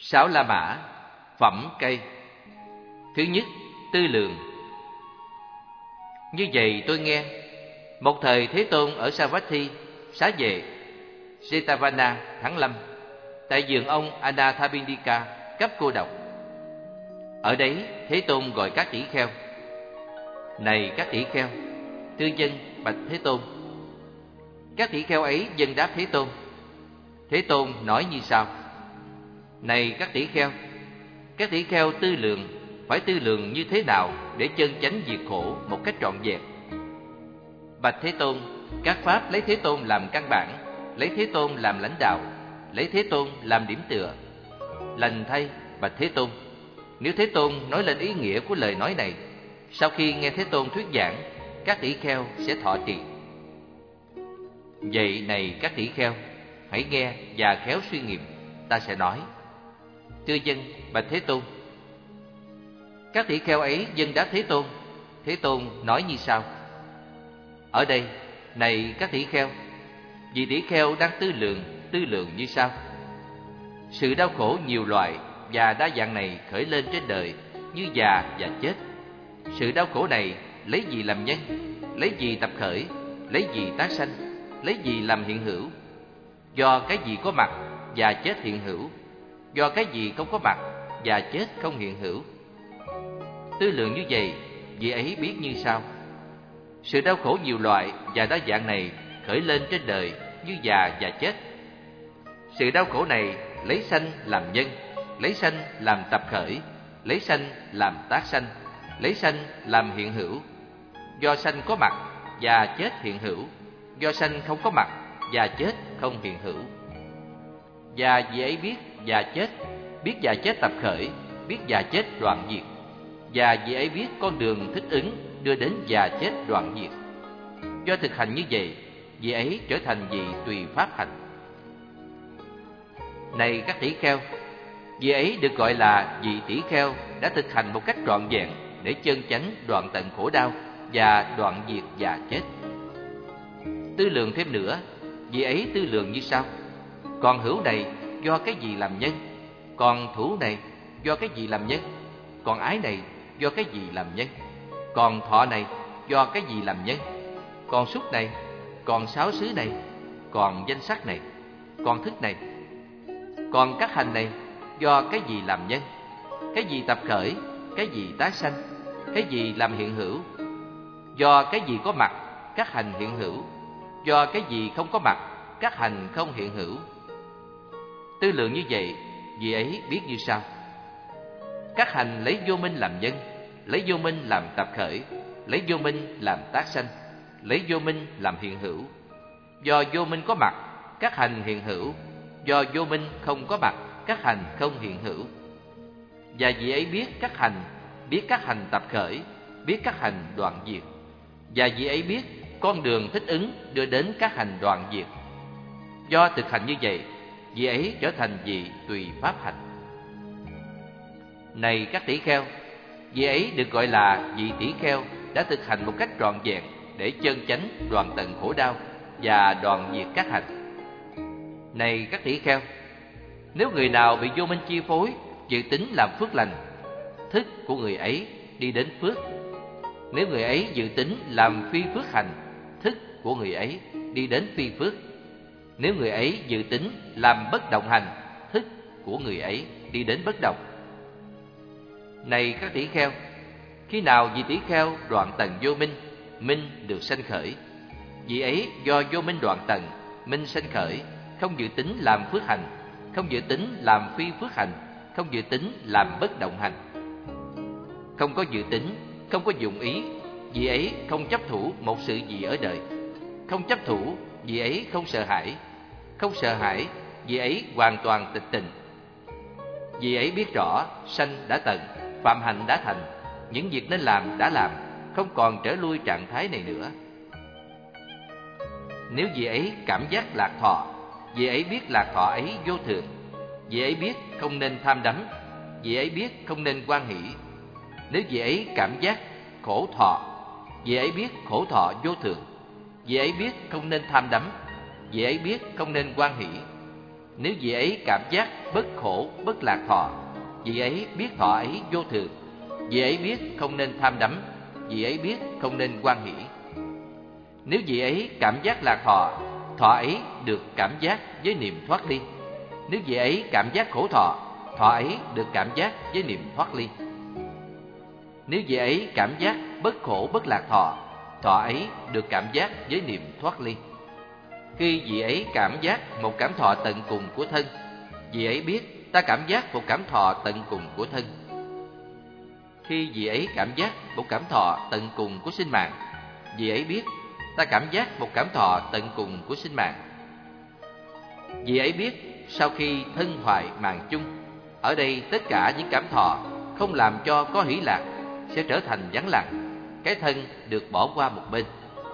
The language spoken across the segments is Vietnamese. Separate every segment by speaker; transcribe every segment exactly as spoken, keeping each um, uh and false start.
Speaker 1: Sáu La Mã, phẩm cây. Thứ nhất, tư lượng. Như vậy tôi nghe, một thời Thế Tôn ở Savatthi, xá vệ Jetavana, tháng Lâm, tại vườn ông Anathapindika, cấp cô độc. Ở đấy Thế Tôn gọi các tỷ kheo: Này các tỷ kheo, tư dân bạch Thế Tôn. Các tỷ kheo ấy dâng đáp Thế Tôn. Thế Tôn nói như sau: Này các tỷ kheo, các tỷ kheo tư lượng, phải tư lượng như thế nào để chân chánh diệt khổ một cách trọn vẹn? Bạch Thế Tôn, các pháp lấy Thế Tôn làm căn bản, lấy Thế Tôn làm lãnh đạo, lấy Thế Tôn làm điểm tựa. Lành thay, bạch Thế Tôn, nếu Thế Tôn nói lên ý nghĩa của lời nói này, sau khi nghe Thế Tôn thuyết giảng, các tỷ kheo sẽ thọ trì. Vậy này các tỷ kheo, hãy nghe và khéo suy nghiệm, ta sẽ nói. Tư dân bạch Thế Tôn. Các tỷ kheo ấy dâng đáp Thế Tôn. Thế Tôn nói như sau: Ở đây, này các tỷ kheo, vị tỷ kheo đang tư lượng, tư lượng như sau: Sự đau khổ nhiều loại và đa dạng này khởi lên trên đời như già và chết. Sự đau khổ này lấy gì làm nhân, lấy gì tập khởi, lấy gì tái sanh, lấy gì làm hiện hữu? Do cái gì có mặt và chết hiện hữu, do cái gì không có mặt và chết không hiện hữu. Tư lượng như vậy, vị ấy biết như sau: Sự đau khổ nhiều loại và đa dạng này khởi lên trên đời như già và chết. Sự đau khổ này lấy sanh làm nhân, lấy sanh làm tập khởi, lấy sanh làm tác sanh, lấy sanh làm hiện hữu. Do sanh có mặt và chết hiện hữu, do sanh không có mặt và chết không hiện hữu. Và vị ấy biết và chết, biết và chết tập khởi, biết và chết đoạn diệt. Và vị ấy biết con đường thích ứng đưa đến và chết đoạn diệt. Do thực hành như vậy, vị ấy trở thành vị tùy pháp hành. Này các tỷ kheo, vị ấy được gọi là vị tỷ kheo đã thực hành một cách trọn vẹn để chân chánh đoạn tận khổ đau và đoạn diệt và chết. Tư lượng thêm nữa, vị ấy tư lượng như sau: Còn hữu này do cái gì làm nhân, còn thủ này do cái gì làm nhân, còn ái này do cái gì làm nhân, còn thọ này do cái gì làm nhân, còn xúc này, còn sáu xứ này, còn danh sắc này, còn thức này, còn các hành này do cái gì làm nhân, cái gì tập khởi, cái gì tái sanh, cái gì làm hiện hữu. Do cái gì có mặt, các hành hiện hữu, do cái gì không có mặt, các hành không hiện hữu. Tư lượng như vậy, vị ấy biết như sau: Các hành lấy vô minh làm nhân, lấy vô minh làm tập khởi, lấy vô minh làm tác sanh, lấy vô minh làm hiện hữu. Do vô minh có mặt, các hành hiện hữu, do vô minh không có mặt, các hành không hiện hữu. Và vị ấy biết các hành, biết các hành tập khởi, biết các hành đoạn diệt. Và vị ấy biết con đường thích ứng đưa đến các hành đoạn diệt. Do thực hành như vậy, vị ấy trở thành vị tùy pháp hành. Này các tỷ kheo, vị ấy được gọi là vị tỷ kheo đã thực hành một cách trọn vẹn để chân chánh đoạn tận khổ đau và đoạn diệt các hành. Này các tỷ kheo, nếu người nào bị vô minh chi phối, dự tính làm phước lành, thức của người ấy đi đến phước. Nếu người ấy dự tính làm phi phước hành, thức của người ấy đi đến phi phước. Nếu người ấy dự tính làm bất động hành, thức của người ấy đi đến bất động. Này các tỷ kheo, khi nào vị tỷ kheo đoạn tận vô minh, minh được sanh khởi. Vị ấy do vô minh đoạn tận, minh sanh khởi, không dự tính làm phước hành, không dự tính làm phi phước hành, không dự tính làm bất động hành. Không có dự tính, không có dụng ý, vị ấy không chấp thủ một sự gì ở đời. Không chấp thủ, vị ấy không sợ hãi. Không sợ hãi, vị ấy hoàn toàn tịch tình. Vị ấy biết rõ sanh đã tận, phạm hạnh đã thành, những việc nên làm đã làm, không còn trở lui trạng thái này nữa. Nếu vị ấy cảm giác lạc thọ, vị ấy biết lạc thọ ấy vô thường. Vị ấy biết không nên tham đắm, vị ấy biết không nên hoan hỷ. Nếu vị ấy cảm giác khổ thọ, vị ấy biết khổ thọ vô thường. Vị ấy biết không nên tham đắm, vị ấy biết không nên hoan hỷ. Nếu vị ấy cảm giác bất khổ bất lạc thọ, vị ấy biết thọ ấy vô thường, vị ấy biết không nên tham đắm, vị ấy biết không nên hoan hỷ. Nếu vị ấy cảm giác lạc thọ, thọ ấy được cảm giác với niệm thoát ly. Nếu vị ấy cảm giác khổ thọ, thọ ấy được cảm giác với niệm thoát ly. Nếu vị ấy cảm giác bất khổ bất lạc thọ, thọ ấy được cảm giác với niệm thoát ly. Khi vị ấy cảm giác một cảm thọ tận cùng của thân, vị ấy biết ta cảm giác một cảm thọ tận cùng của thân. Khi vị ấy cảm giác một cảm thọ tận cùng của sinh mạng, vị ấy biết ta cảm giác một cảm thọ tận cùng của sinh mạng. Vị ấy biết sau khi thân hoại mạng chung, ở đây tất cả những cảm thọ không làm cho có hỷ lạc sẽ trở thành vắng lặng, cái thân được bỏ qua một bên.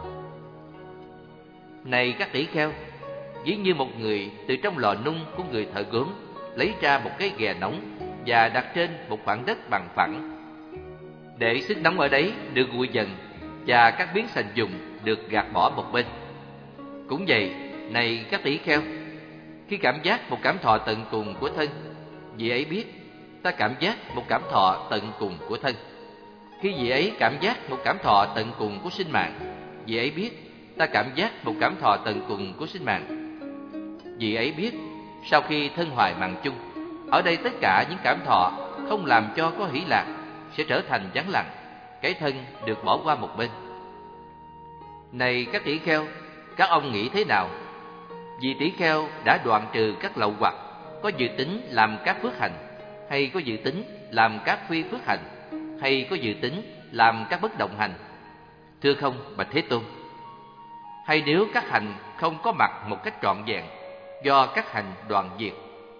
Speaker 1: Này các tỷ kheo, ví như một người từ trong lò nung của người thợ gốm lấy ra một cái ghè nóng và đặt trên một khoảng đất bằng phẳng, để sức nóng ở đấy được nguội dần và các biến sành dùng được gạt bỏ một bên. Cũng vậy, này các tỷ kheo, khi cảm giác một cảm thọ tận cùng của thân, vị ấy biết ta cảm giác một cảm thọ tận cùng của thân. Khi vị ấy cảm giác một cảm thọ tận cùng của sinh mạng, vị ấy biết ta cảm giác một cảm thọ tận cùng của sinh mạng. Vị ấy biết sau khi thân hoại mạng chung, ở đây tất cả những cảm thọ không làm cho có hỷ lạc sẽ trở thành vắng lặng, cái thân được bỏ qua một bên. Này các tỷ kheo, các ông nghĩ thế nào? Vì tỷ kheo đã đoạn trừ các lậu hoặc, có dự tính làm các phước hành, hay có dự tính làm các phi phước hành, hay có dự tính làm các bất động hành? Thưa không, bạch Thế Tôn. Hay nếu các hành không có mặt một cách trọn vẹn, do các hành đoạn diệt,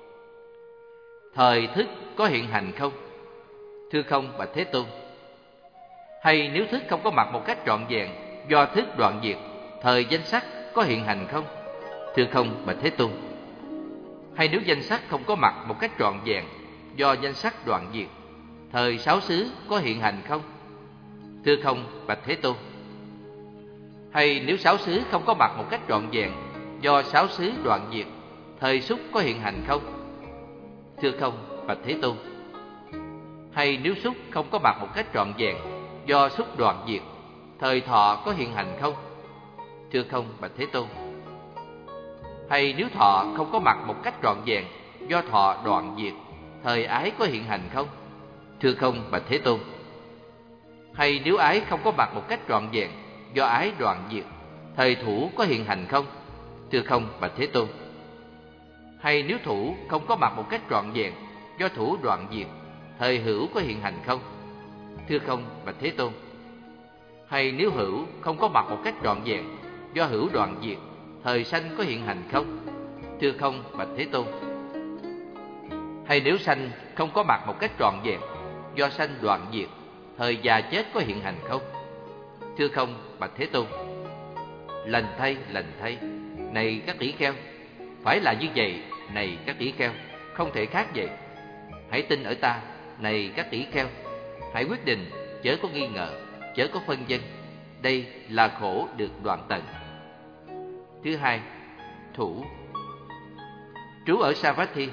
Speaker 1: thời thức có hiện hành không? Thưa không, bạch Thế Tôn. Hay nếu thức không có mặt một cách trọn vẹn, do thức đoạn diệt, thời danh sắc có hiện hành không? Thưa không, bạch Thế Tôn. Hay nếu danh sắc không có mặt một cách trọn vẹn, do danh sắc đoạn diệt, thời sáu xứ có hiện hành không? Thưa không, bạch Thế Tôn. Hay nếu sáu xứ không có mặt một cách trọn vẹn, do sáu xứ đoạn diệt, thời xúc có hiện hành không? Thưa không, bạch Thế Tôn. Hay nếu xúc không có mặt một cách trọn vẹn, do xúc đoạn diệt, thời thọ có hiện hành không? Thưa không, bạch Thế Tôn. Hay nếu thọ không có mặt một cách trọn vẹn, do thọ đoạn diệt, thời ái có hiện hành không? Thưa không, bạch Thế Tôn. Hay nếu ái không có mặt một cách trọn vẹn, do ái đoạn diệt, thời thủ có hiện hành không? Thưa không, bạch Thế Tôn. Hay nếu thủ không có mặt một cách trọn vẹn, do thủ đoạn diệt, thời hữu có hiện hành không? Thưa không, bạch Thế Tôn. Hay nếu hữu không có mặt một cách trọn vẹn, do hữu đoạn diệt, thời sanh có hiện hành không? Thưa không, bạch Thế Tôn. Hay nếu sanh không có mặt một cách trọn vẹn, do sanh đoạn diệt, thời già chết có hiện hành không? Thưa không, bạch Thế Tôn. Lành thay, lành thay, này các tỷ kheo, phải là như vậy, này các tỷ kheo, không thể khác vậy. Hãy tin ở ta, này các tỷ kheo, hãy quyết định, chớ có nghi ngờ, chớ có phân vân. Đây là khổ được đoạn tận. Thứ hai, thủ. Trú ở Savatthi.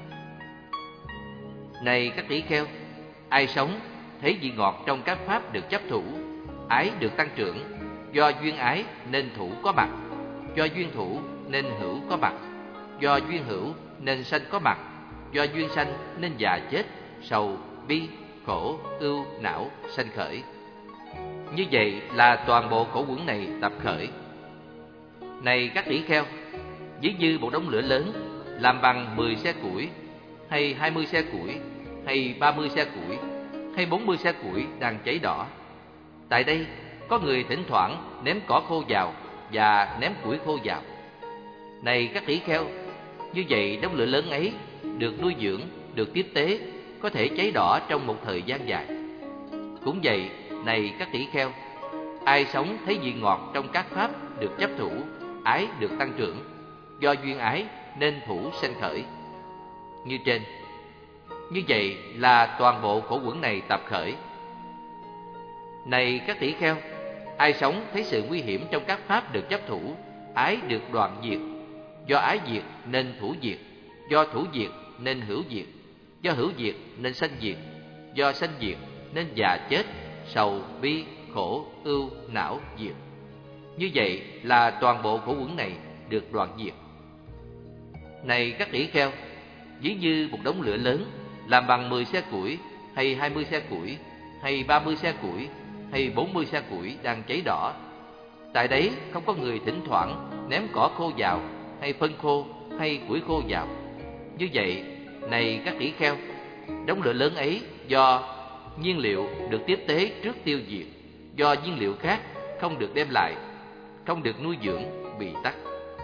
Speaker 1: Này các tỷ kheo, ai sống thấy vị ngọt trong các pháp được chấp thủ, ái được tăng trưởng, do duyên ái nên thủ có mặt, do duyên thủ nên hữu có mặt, do duyên hữu nên sanh có mặt, do duyên sanh nên già chết, sầu, bi, khổ, ưu, não sanh khởi. Như vậy là toàn bộ khổ uẩn này tập khởi. Này các tỷ kheo, ví như một đống lửa lớn làm bằng mười xe củi, hay hai mươi xe củi, hay ba mươi xe củi, hay bốn mươi xe củi đang cháy đỏ. Tại đây có người thỉnh thoảng ném cỏ khô vào và ném củi khô vào. Này các tỷ kheo, như vậy đống lửa lớn ấy được nuôi dưỡng, được tiếp tế, có thể cháy đỏ trong một thời gian dài. Cũng vậy, này các tỷ kheo, ai sống thấy vị ngọt trong các pháp được chấp thủ, ái được tăng trưởng, do duyên ái nên thủ sanh khởi. Như trên, như vậy là toàn bộ khổ uẩn này tập khởi. Này các tỷ kheo, ai sống thấy sự nguy hiểm trong các pháp được chấp thủ, ái được đoạn diệt, do ái diệt nên thủ diệt, do thủ diệt nên hữu diệt, do hữu diệt nên sanh diệt, do sanh diệt nên già chết, sầu, bi, khổ, ưu, não, diệt. Như vậy là toàn bộ khổ uẩn này được đoạn diệt. Này các tỷ kheo, ví như một đống lửa lớn làm bằng mười xe củi, hay hai mươi xe củi, hay ba mươi xe củi, hay bốn mươi xe củi đang cháy đỏ. Tại đấy không có người thỉnh thoảng ném cỏ khô vào, hay phân khô, hay củi khô vào. Như vậy, này các tỷ kheo, đống lửa lớn ấy do nhiên liệu được tiếp tế trước tiêu diệt, do nhiên liệu khác không được đem lại, không được nuôi dưỡng, bị tắt.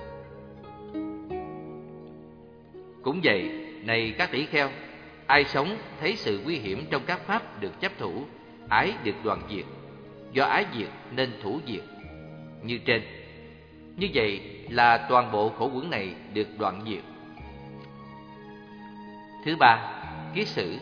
Speaker 1: Cũng vậy, này các tỷ kheo, ai sống thấy sự nguy hiểm trong các pháp được chấp thủ, ái được đoạn diệt, do ái diệt nên thủ diệt, như trên. Như vậy là toàn bộ khổ uẩn này được đoạn diệt. Thứ ba, kiết sử.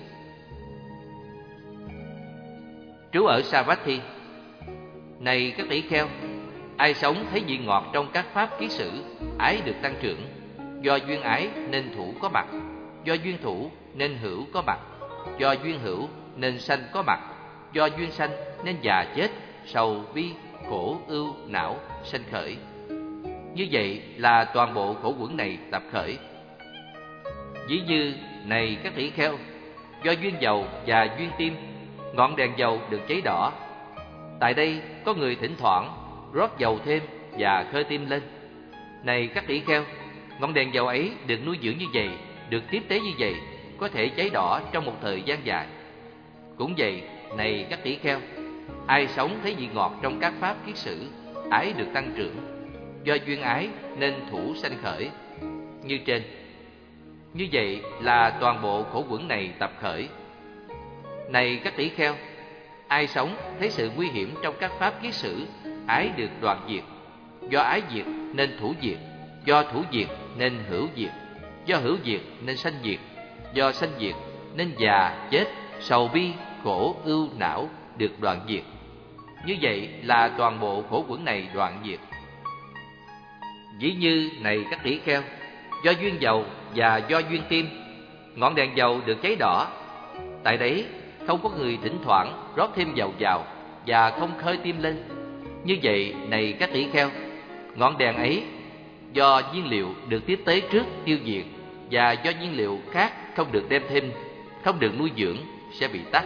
Speaker 1: Trú ở Savatthi. Này các tỷ kheo, ai sống thấy vị ngọt trong các pháp kiết sử, ái được tăng trưởng, do duyên ái nên thủ có mặt, do duyên thủ nên hữu có mặt, do duyên hữu nên sanh có mặt, do duyên sanh nên già chết, sầu, bi, khổ, ưu, não, sanh khởi. Như vậy là toàn bộ khổ uẩn này tập khởi. Ví như, này các tỷ kheo, do duyên dầu và duyên tim, ngọn đèn dầu được cháy đỏ. Tại đây có người thỉnh thoảng rót dầu thêm và khơi tim lên. Này các tỷ kheo, ngọn đèn dầu ấy được nuôi dưỡng như vậy, được tiếp tế như vậy, có thể cháy đỏ trong một thời gian dài. Cũng vậy, này các tỷ kheo, ai sống thấy vị ngọt trong các pháp kiết sử, ái được tăng trưởng, do duyên ái nên thủ sanh khởi, như trên. Như vậy là toàn bộ khổ uẩn này tập khởi. Này các tỷ kheo, ai sống thấy sự nguy hiểm trong các pháp kiết sử, ái được đoạn diệt, do ái diệt nên thủ diệt, do thủ diệt nên hữu diệt, do hữu diệt nên sanh diệt, do sanh diệt nên già, chết, sầu, bi, khổ, ưu, não được đoạn diệt. Như vậy là toàn bộ khổ uẩn này đoạn diệt. Ví như, này các tỷ kheo, do duyên dầu và do duyên tim, ngọn đèn dầu được cháy đỏ. Tại đấy không có người thỉnh thoảng rót thêm dầu vào và không khơi tim lên. Như vậy, này các tỷ kheo, ngọn đèn ấy do nhiên liệu được tiếp tế trước tiêu diệt, và do nhiên liệu khác không được đem thêm, không được nuôi dưỡng, sẽ bị tắt.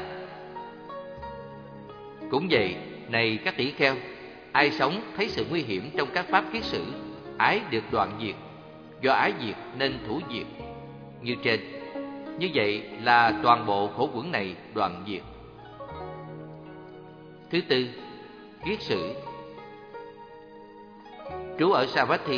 Speaker 1: Cũng vậy, này các tỷ kheo, ai sống thấy sự nguy hiểm trong các pháp kiết sử, ái được đoạn diệt, do ái diệt nên thủ diệt, như trên. Như vậy là toàn bộ khổ uẩn này đoạn diệt. Thứ tư, kiết sử. Trú ở Savatthi.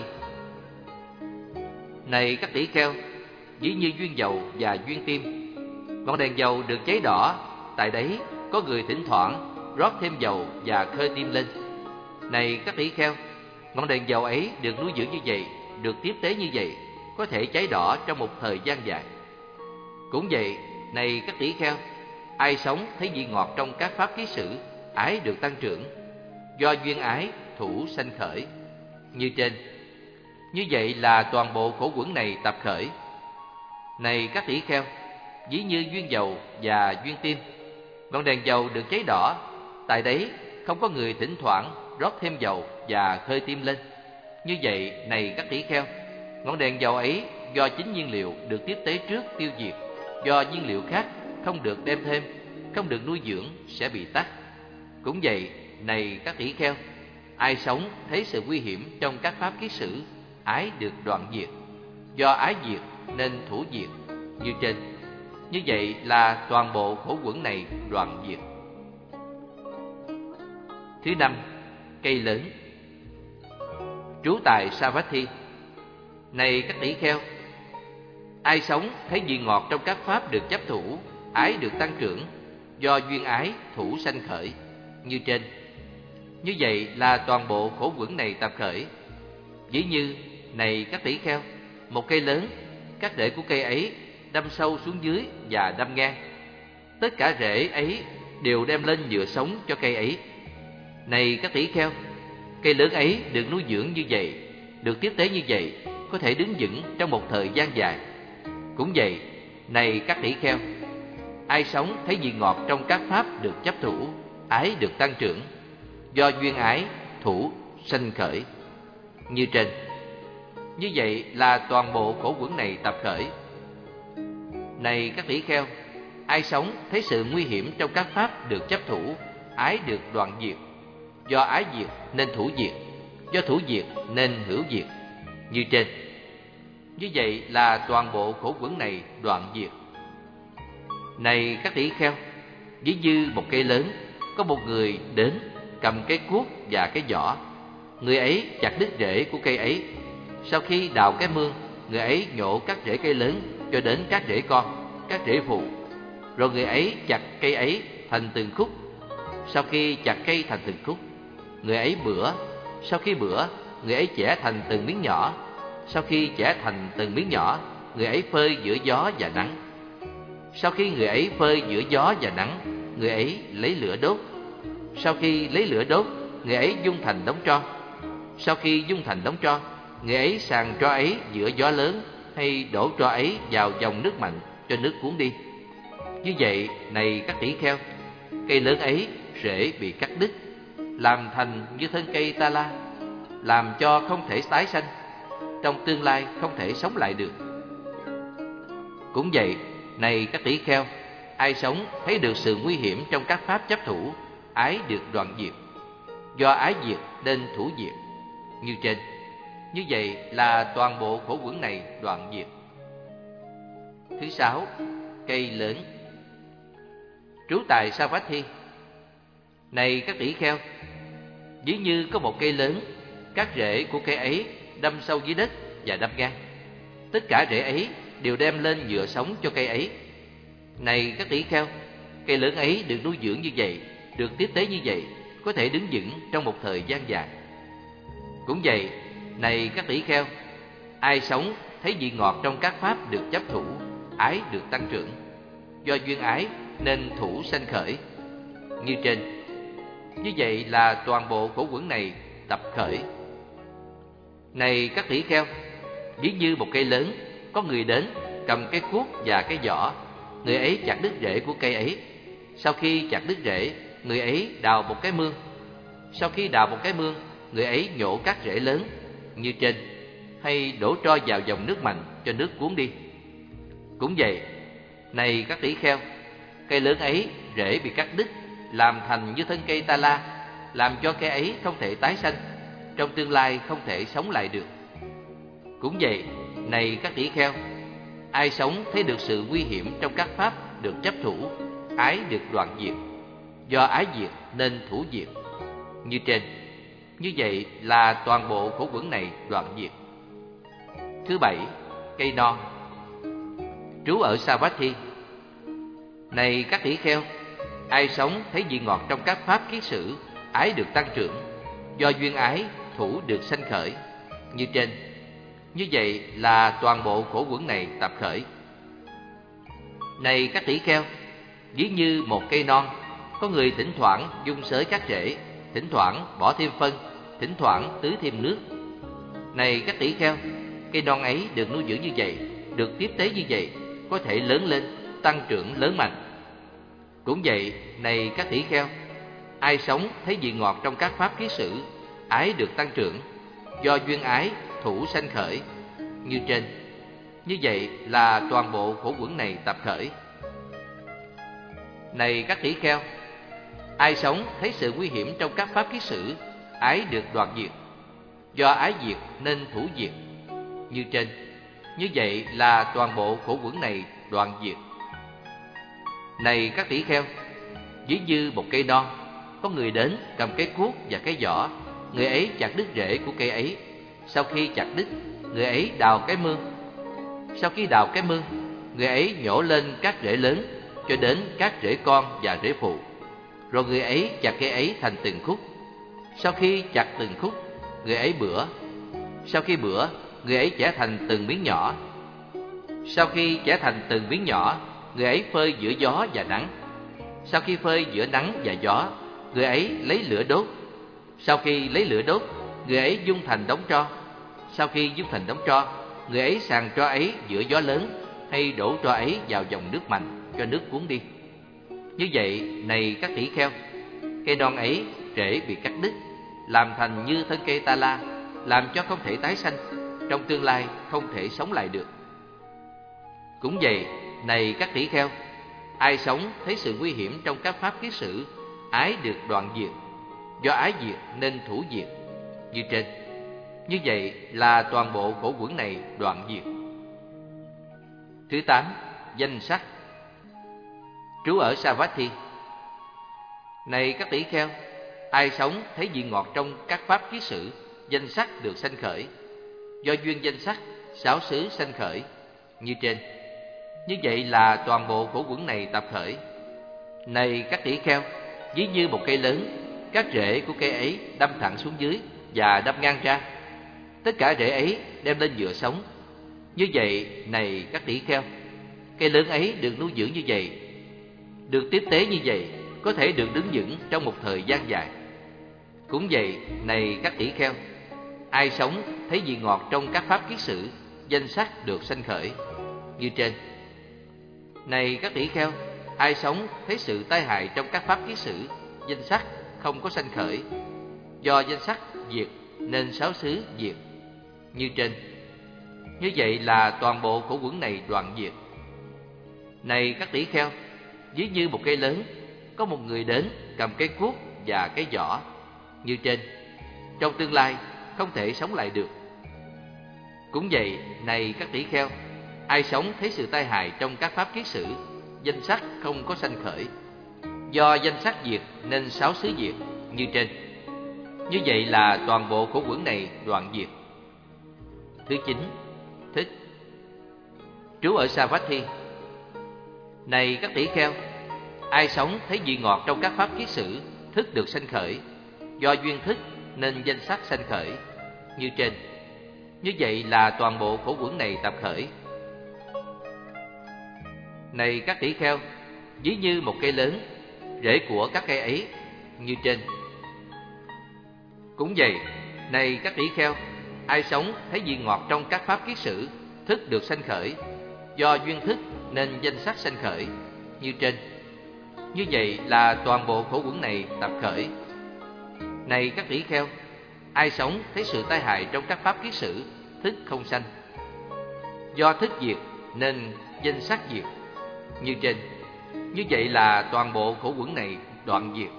Speaker 1: Này các tỷ kheo, ví như duyên dầu và duyên tim, ngọn đèn dầu được cháy đỏ. Tại đấy có người thỉnh thoảng rót thêm dầu và khơi tim lên. Này các tỷ kheo, ngọn đèn dầu ấy được nuôi dưỡng như vậy, được tiếp tế như vậy, có thể cháy đỏ trong một thời gian dài. Cũng vậy, này các tỷ kheo, ai sống thấy vị ngọt trong các pháp kiết sử, ái được tăng trưởng, do duyên ái thủ sanh khởi, như trên. Như vậy là toàn bộ khổ uẩn này tập khởi. Này các tỷ kheo, ví như duyên dầu và duyên tim, ngọn đèn dầu được cháy đỏ. Tại đấy không có người thỉnh thoảng rót thêm dầu và khơi tim lên. Như vậy, này các tỷ kheo, ngọn đèn dầu ấy do chính nhiên liệu được tiếp tế trước tiêu diệt, do nhiên liệu khác không được đem thêm, không được nuôi dưỡng, sẽ bị tắt. Cũng vậy, này các tỷ kheo, ai sống thấy sự nguy hiểm trong các pháp kiết sử, ái được đoạn diệt, do ái diệt nên thủ diệt, như trên. Như vậy là toàn bộ khổ uẩn này đoạn diệt. Thứ năm, cây lớn. Trú tại Savatthi. Này các tỷ kheo, ai sống thấy vị ngọt trong các pháp được chấp thủ, ái được tăng trưởng, do duyên ái thủ sanh khởi, như trên. Như vậy là toàn bộ khổ uẩn này tập khởi. Ví như, này các tỷ kheo, một cây lớn, các rễ của cây ấy đâm sâu xuống dưới và đâm ngang. Tất cả rễ ấy đều đem lên nhựa sống cho cây ấy. Này các tỷ kheo, cây lớn ấy được nuôi dưỡng như vậy, được tiếp tế như vậy, có thể đứng vững trong một thời gian dài. Cũng vậy, Này các tỷ kheo, ai sống thấy vị ngọt trong các pháp được chấp thủ, ái được tăng trưởng, do duyên ái thủ sanh khởi như trên. Như vậy là toàn bộ khổ uẩn này tập khởi. Này các tỷ kheo, ai sống thấy sự nguy hiểm trong các pháp được chấp thủ, ái được đoạn diệt, do ái diệt nên thủ diệt, do thủ diệt nên hữu diệt như trên. Như vậy là toàn bộ khổ uẩn này đoạn diệt. Này các tỷ kheo, ví như một cây lớn, có một người đến cầm cái cuốc và cái giỏ. Người ấy chặt đứt rễ của cây ấy. Sau khi đào cái mương, người ấy nhổ các rễ cây lớn cho đến các rễ con, các rễ phụ. Rồi người ấy chặt cây ấy thành từng khúc. Sau khi chặt cây thành từng khúc, người ấy bữa. Sau khi bữa, người ấy chẻ thành từng miếng nhỏ. Sau khi chẻ thành từng miếng nhỏ, người ấy phơi giữa gió và nắng. Sau khi người ấy phơi giữa gió và nắng, người ấy lấy lửa đốt. Sau khi lấy lửa đốt, người ấy dung thành đống tro. Sau khi dung thành đống tro, người ấy sàng tro ấy giữa gió lớn, hay đổ tro ấy vào dòng nước mạnh cho nước cuốn đi. Như vậy, này các tỷ kheo, cây lớn ấy rễ bị cắt đứt, làm thành như thân cây ta la, làm cho không thể tái sanh, trong tương lai không thể sống lại được. Cũng vậy, này các tỷ kheo, ai sống thấy được sự nguy hiểm trong các pháp chấp thủ, ái được đoạn diệt, do ái diệt nên thủ diệt như trên. Như vậy là toàn bộ khổ uẩn này đoạn diệt. Thứ sáu, cây lớn. Trú tại Savatthi. Này các tỷ kheo, ví như có một cây lớn, các rễ của cây ấy đâm sâu dưới đất và đâm ngang. Tất cả rễ ấy đều đem lên nhựa sống cho cây ấy. Này các tỷ kheo, cây lớn ấy được nuôi dưỡng như vậy, được tiếp tế như vậy, có thể đứng vững trong một thời gian dài. Cũng vậy, này các tỷ kheo, ai sống thấy vị ngọt trong các pháp được chấp thủ, ái được tăng trưởng, do duyên ái nên thủ sanh khởi như trên. Như vậy là toàn bộ khổ uẩn này tập khởi. Này các tỷ kheo, ví như một cây lớn, có người đến cầm cái cuốc và cái giỏ. Người ấy chặt đứt rễ của cây ấy. Sau khi chặt đứt rễ, người ấy đào một cái mương. Sau khi đào một cái mương, người ấy nhổ các rễ lớn như trên, hay đổ tro vào dòng nước mạnh cho nước cuốn đi. Cũng vậy, này các tỷ kheo, cây lớn ấy rễ bị cắt đứt, làm thành như thân cây ta la, làm cho cây ấy không thể tái sanh, trong tương lai không thể sống lại được. Cũng vậy, này các tỷ kheo, ai sống thấy được sự nguy hiểm trong các pháp được chấp thủ, ái được đoạn diệt, do ái diệt nên thủ diệt như trên. Như vậy là toàn bộ khổ uẩn này đoạn diệt. Thứ bảy, cây non. Trú ở Savatthi. Này các tỷ kheo, ai sống thấy vị ngọt trong các pháp kiết sử, ái được tăng trưởng, do duyên ái thủ được sanh khởi như trên. Như vậy là toàn bộ khổ uẩn này tập khởi. Này các tỷ kheo, ví như một cây non, có người thỉnh thoảng dung xới các rễ, thỉnh thoảng bỏ thêm phân, thỉnh thoảng tưới thêm nước. Này các tỷ kheo, cây non ấy được nuôi dưỡng như vậy, được tiếp tế như vậy, có thể lớn lên, tăng trưởng lớn mạnh. Cũng vậy, này các tỷ kheo, ai sống thấy vị ngọt trong các pháp kiết sử, ái được tăng trưởng, do duyên ái thủ sanh khởi như trên. Như vậy là toàn bộ khổ uẩn này tập khởi. Này các tỷ kheo, ai sống thấy sự nguy hiểm trong các pháp kiết sử, ái được đoạn diệt, do ái diệt nên thủ diệt như trên. Như vậy là toàn bộ khổ uẩn này đoạn diệt. Này các tỷ kheo, ví như một cây non, có người đến cầm cái cuốc và cái giỏ. Người ấy chặt đứt rễ của cây ấy. Sau khi chặt đứt, người ấy đào cái mương. Sau khi đào cái mương, người ấy nhổ lên các rễ lớn cho đến các rễ con và rễ phụ. Rồi người ấy chặt cây ấy thành từng khúc. Sau khi chặt từng khúc, người ấy bữa. Sau khi bữa, người ấy chẻ thành từng miếng nhỏ. Sau khi chẻ thành từng miếng nhỏ, người ấy phơi giữa gió và nắng. Sau khi phơi giữa nắng và gió, người ấy lấy lửa đốt. Sau khi lấy lửa đốt, người ấy dung thành đống tro. Sau khi dung thành đống tro, người ấy sàng tro ấy giữa gió lớn, hay đổ tro ấy vào dòng nước mạnh cho nước cuốn đi. Như vậy, này các tỷ kheo, cây non ấy rễ bị cắt đứt, làm thành như thân cây ta la, làm cho không thể tái sanh, trong tương lai không thể sống lại được. Cũng vậy, này các tỷ kheo, ai sống thấy sự nguy hiểm trong các pháp kiết sử, ái được đoạn diệt, do ái diệt nên thủ diệt, như trên. Như vậy là toàn bộ khổ quẩn này đoạn diệt. Thứ tám, danh sắc. Trú ở Savatthi. Này các tỷ kheo, ai sống thấy vị ngọt trong các pháp kiết sử, danh sắc được sanh khởi, do duyên danh sắc, sáu xứ sanh khởi, như trên. Như vậy là toàn bộ khổ quẩn này tập khởi. Này các tỷ kheo, ví như một cây lớn, các rễ của cây ấy đâm thẳng xuống dưới và đâm ngang ra. Tất cả rễ ấy đem lên nhựa sống. Như vậy, này các tỷ kheo, cây lớn ấy được nuôi dưỡng như vậy, được tiếp tế như vậy, có thể được đứng vững trong một thời gian dài. Cũng vậy, này các tỷ kheo, ai sống thấy vị ngọt trong các pháp kiết sử, danh sắc được sanh khởi, như trên. Này các tỷ kheo, ai sống thấy sự tai hại trong các pháp kiết sử, danh sắc không có sanh khởi, do danh sắc diệt nên sáu xứ diệt, như trên. Như vậy là toàn bộ khổ quẩn này đoạn diệt. Này các tỷ kheo, ví như một cây lớn, có một người đến cầm cây cuốc và cái giỏ, như trên. Trong tương lai không thể sống lại được. Cũng vậy, này các tỷ kheo, ai sống thấy sự tai hại trong các pháp kiết sử, danh sắc không có sanh khởi, do danh sắc diệt nên sáu xứ diệt, như trên. Như vậy là toàn bộ khổ quẩn này đoạn diệt. Thứ chín, thích. Trú ở Savatthi. Này các tỷ kheo, ai sống thấy vị ngọt trong các pháp kiết sử, thức được sanh khởi, do duyên thức nên danh sắc sanh khởi, như trên. Như vậy là toàn bộ khổ quẩn này tập khởi. Này các tỷ kheo, ví như một cây lớn, rễ của các cây ấy, như trên. Cũng vậy, này các tỷ kheo, ai sống thấy vị ngọt trong các pháp kiết sử, thức được sanh khởi, do duyên thức nên danh sắc sanh khởi, như trên. Như vậy là toàn bộ khổ quẩn này tập khởi. Này các tỷ kheo, ai sống thấy sự tai hại trong các pháp kiết sử, thức không sanh, do thức diệt nên danh sắc diệt, như trên. Như vậy là toàn bộ khổ quẩn này đoạn diệt.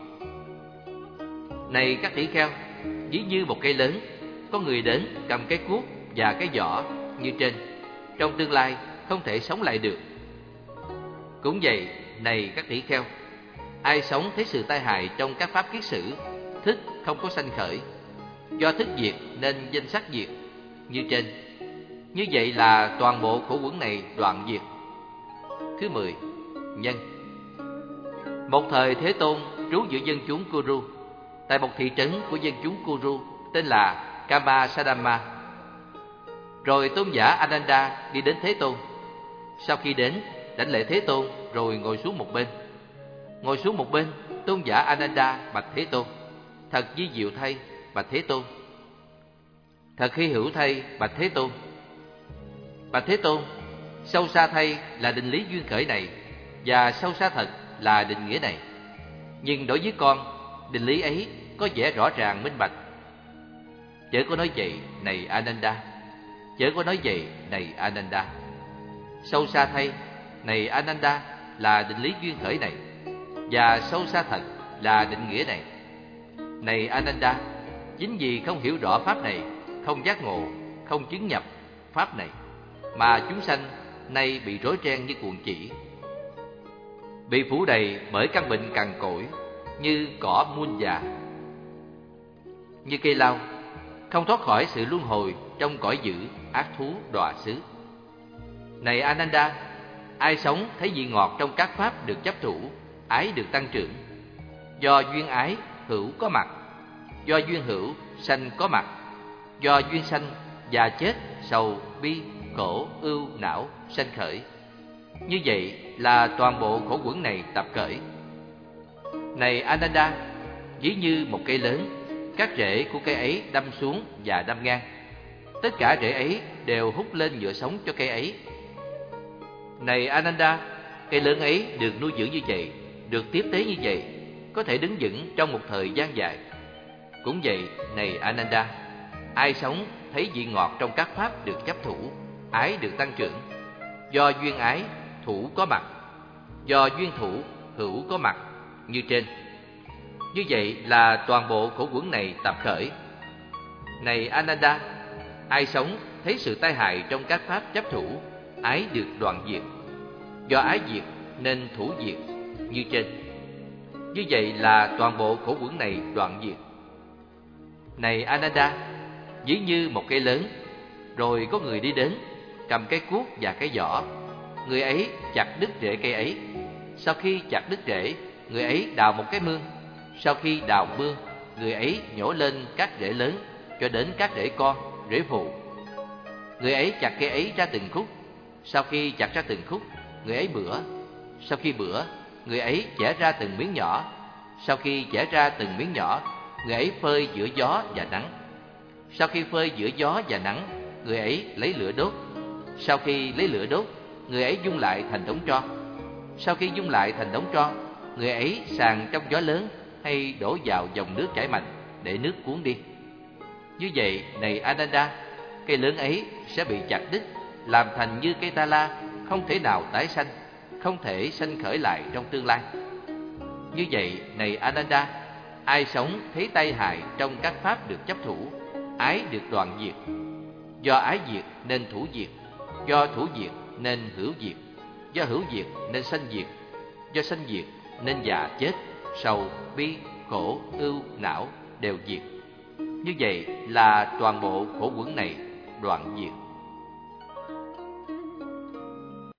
Speaker 1: Này các tỷ kheo, ví như một cây lớn, có người đến cầm cái cuốc và cái giỏ, như trên. Trong tương lai không thể sống lại được. Cũng vậy, này các tỷ kheo, ai sống thấy sự tai hại trong các pháp kiết sử, thức không có sanh khởi, do thức diệt nên danh sắc diệt, như trên. Như vậy là toàn bộ khổ quẩn này đoạn diệt. Thứ mười, nhân. Một thời Thế Tôn trú giữa dân chúng Kuru, tại một thị trấn của dân chúng Kuru tên là Kamasadama. Rồi tôn giả Ananda đi đến Thế Tôn. Sau khi đến, đảnh lễ Thế Tôn rồi ngồi xuống một bên. Ngồi xuống một bên, tôn giả Ananda bạch Thế Tôn: Thật vi diệu thay, bạch Thế Tôn. Thật hy hữu thay, bạch Thế Tôn. Bạch Thế Tôn, sâu xa thay là định lý duyên khởi này, và sâu xa thật là định nghĩa này. Nhưng đối với con, định lý ấy có vẻ rõ ràng minh bạch. Chớ có nói vậy, này Ananda. Chớ có nói vậy, này Ananda. Sâu xa thay, này Ananda, là định lý duyên khởi này, và sâu xa thật là định nghĩa này. Này Ananda, chính vì không hiểu rõ pháp này, không giác ngộ, không chứng nhập pháp này, mà chúng sanh nay bị rối ren như cuồng chỉ, bị phủ đầy bởi căn bệnh cằn cỗi, như cỏ muôn già, như cây lau, không thoát khỏi sự luân hồi trong cõi dữ ác thú đọa xứ. Này Ananda, ai sống thấy vị ngọt trong các pháp được chấp thủ, ái được tăng trưởng. Do duyên ái hữu có mặt, do duyên hữu sanh có mặt, do duyên sanh già chết, sầu bi khổ ưu não sanh khởi. Như vậy là toàn bộ khổ quẩn này tập khởi. Này Ananda, ví như một cây lớn, các rễ của cây ấy đâm xuống và đâm ngang. Tất cả rễ ấy đều hút lên nhựa sống cho cây ấy. Này Ananda, cây lớn ấy được nuôi dưỡng như vậy, được tiếp tế như vậy, có thể đứng vững trong một thời gian dài. Cũng vậy, này Ananda, ai sống thấy vị ngọt trong các pháp được chấp thủ, ái được tăng trưởng. Do duyên ái, thủ có mặt; do duyên thủ, hữu có mặt, như trên. Như vậy là toàn bộ khổ uẩn này tập khởi. Này Ananda, ai sống thấy sự tai hại trong các pháp chấp thủ, ái được đoạn diệt. Do ái diệt nên thủ diệt, như trên. Như vậy là toàn bộ khổ uẩn này đoạn diệt. Này Ananda, ví như một cây lớn, rồi có người đi đến, cầm cái cuốc và cái giỏ. Người ấy chặt đứt rễ cây ấy. Sau khi chặt đứt rễ, người ấy đào một cái mương. Sau khi đào mương, người ấy nhổ lên các rễ lớn cho đến các rễ con, rễ phụ. Người ấy chặt cây ấy ra từng khúc. Sau khi chặt ra từng khúc, người ấy bữa. Sau khi bữa, người ấy chẻ ra từng miếng nhỏ. Sau khi chẻ ra từng miếng nhỏ, người ấy phơi giữa gió và nắng. Sau khi phơi giữa gió và nắng, người ấy lấy lửa đốt. Sau khi lấy lửa đốt, người ấy dung lại thành đống tro. Sau khi dung lại thành đống tro, người ấy sàn trong gió lớn hay đổ vào dòng nước chảy mạnh để nước cuốn đi. Như vậy, này Ananda, cây lớn ấy sẽ bị chặt đứt, làm thành như cây ta la, không thể nào tái sanh, không thể sanh khởi lại trong tương lai. Như vậy, này Ananda, ai sống thấy tai hại trong các pháp được chấp thủ, ái được đoạn diệt. Do ái diệt nên thủ diệt, do thủ diệt nên hữu diệt, do hữu diệt nên sanh diệt, do sanh diệt nên già chết, sầu, bi, khổ, ưu, não đều diệt. Như vậy là toàn bộ khổ uẩn này đoạn diệt.